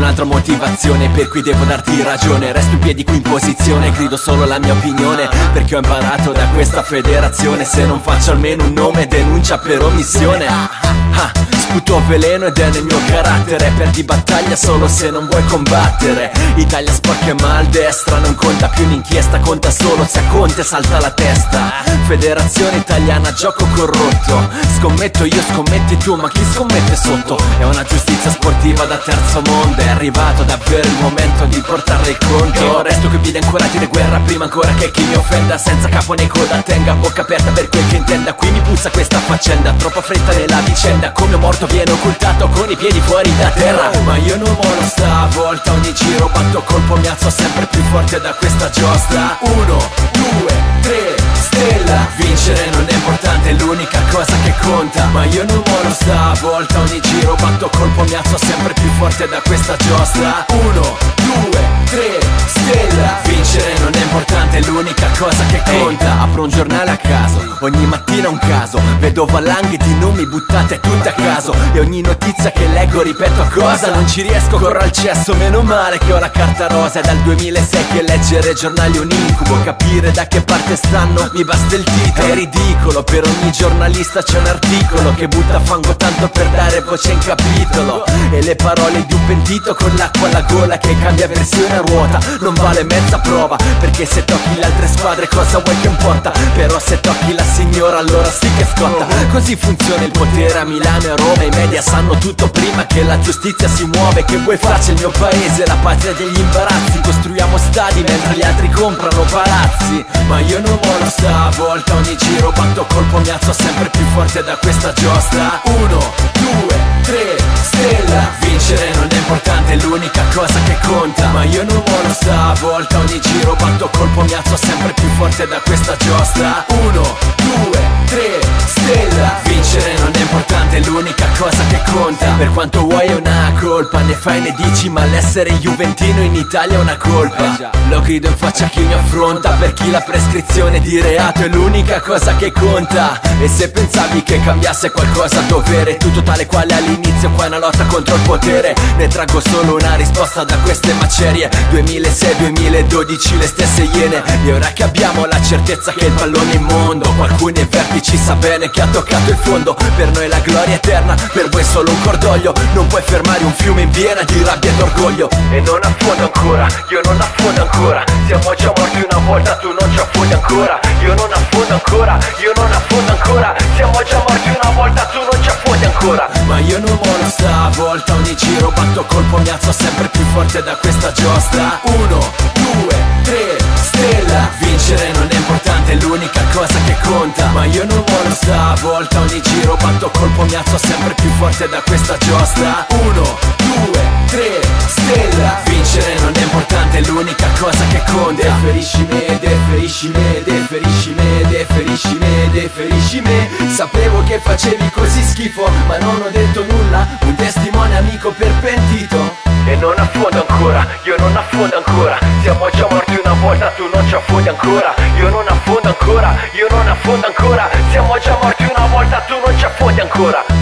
un'altra motivazione per cui devo darti ragione. Resto in piedi qui in posizione, grido solo la mia opinione, perché ho imparato da questa federazione: se non faccio almeno un nome, denuncia per omissione. Sputo veleno ed è nel mio carattere, perdi battaglia solo se non vuoi combattere. Italia sporca e maldestra, non conta più un'inchiesta, conta solo se a Conte salta la testa. Federazione italiana, gioco corrotto, scommetto io, scommetti tu, ma chi scommette sotto? È una giustizia sportiva da terzo mondo, è arrivato davvero il momento di portarle il conto. Resto che piedi ancora di guerra prima ancora che chi mi offenda, senza capo né coda, tenga bocca aperta per quel che intenda. Qui mi puzza questa faccenda, troppa fretta nella vicenda, come morto viene occultato con i piedi fuori da terra. Ma io non mollo stavolta, ogni giro batto colpo, mi alzo sempre più forte da questa giostra. 1, 2, 3, stella. Vincere non è importante, è l'unica cosa che conta. Ma io non mollo stavolta, ogni giro batto colpo, mi alzo sempre più forte da questa giostra. 1, 2, 3, stella. Vincere non è importante, è l'unica cosa che conta. Apro un giornale a caso, ogni mattina un caso, vedo valanghe di nomi buttate tutte a caso, e ogni notizia che leggo ripeto cosa. Non ci riesco, corro al cesso, meno male che ho la carta rosa. È dal 2006 che leggere giornali è un incubo, capire da che parte stanno mi basta il titolo. È ridicolo, per ogni giornalista c'è un articolo che butta fango tanto per dare voce in capitolo. E le parole di un pentito con l'acqua alla gola che cambia versione a ruota non vale mezza prova, perché se tocchi le altre squadre cosa vuoi che importa? Però se tocchi la signora allora sì che scotta. Così funziona il potere a Milano e a Roma, i media sanno tutto prima che la giustizia si muove. Che vuoi farci, il mio paese, la patria degli imbarazzi, costruiamo stadi mentre gli altri comprano palazzi. Ma io non mollo stavolta, ogni giro batto colpo, mi alzo sempre più forte da questa giostra. 1, 2, 3, stella. Vincere non è importante, è l'unica cosa che conta. Ma io non mollo stavolta, ogni giro batto colpo, mi alzo sempre più forte da questa giostra. 1, 2, 3, stella. Vincere non è importante, è l'unica cosa che conta. Per quanto vuoi è una colpa, ne fai ne dici, ma l'essere juventino in Italia è una colpa. Lo grido in faccia a chi mi affronta, per chi la prescrizione di reato è l'unica cosa che conta. E se pensavi che cambiasse qualcosa a dovere, tutto tale quale all'inizio, qua è una lotta contro il potere. Ne traggo solo una risposta da queste macerie, 2006-2012 le stesse iene. E ora che abbiamo la certezza che il pallone è immondo, qualcuno ai vertici sa bene che ha toccato il fondo. Per noi la gloria eterna, per voi solo un cordoglio. Non puoi fermare un fiume in piena di rabbia ed orgoglio. E non affondo ancora, io non affondo ancora. Siamo già morti una volta, tu non ci affondi ancora. Io non affondo ancora, io non affondo ancora. Siamo già morti una volta, tu non ci affondi ancora. Ma io non mollo stavolta, ogni giro batto colpo, mi alzo sempre più forte da questa giostra. 1, 2, 3, stella. Vincere non è importante, è l'unica cosa che conta. Ma io non mollo stavolta, ogni giro batto colpo, mi alzo sempre più forte da questa giostra. 1, 2, 3, stella. Vincere non è importante, è l'unica cosa che conta. Deferisci me, deferisci me, deferisci me, deferisci me, deferisci me. Sapevo che facevi così schifo, ma non ho detto nulla, un testimone amico per pentito. E non affondo ancora, io non affondo ancora. Siamo già morti una volta, tu non ci affondi ancora. Io non affondo ancora, io non affondo ancora. Siamo già morti una volta, tu non ci affondi ancora.